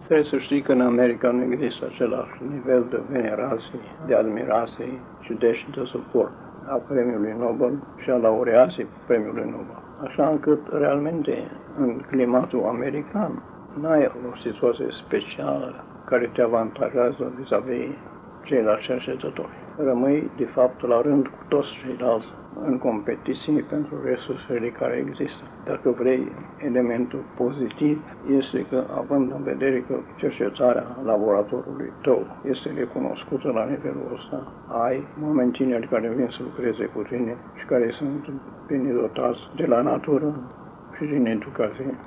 Trebuie să știi că în America nu există același nivel de venerație, de admirație și de suport a premiului Nobel și a laureații premiului Nobel. Așa încât, realmente, în climatul american, n-ai o situație specială care te avantajează vis-a-vis ceilalți cercetători. Rămâi, de fapt, la rând cu toți ceilalți în competiții pentru resursele care există. Dacă vrei, elementul pozitiv este că, având în vedere că cercetarea laboratorului tău este recunoscută la nivelul ăsta, ai oameni tineri care vin să lucreze cu tine și care sunt bine dotați de la natură și din educație.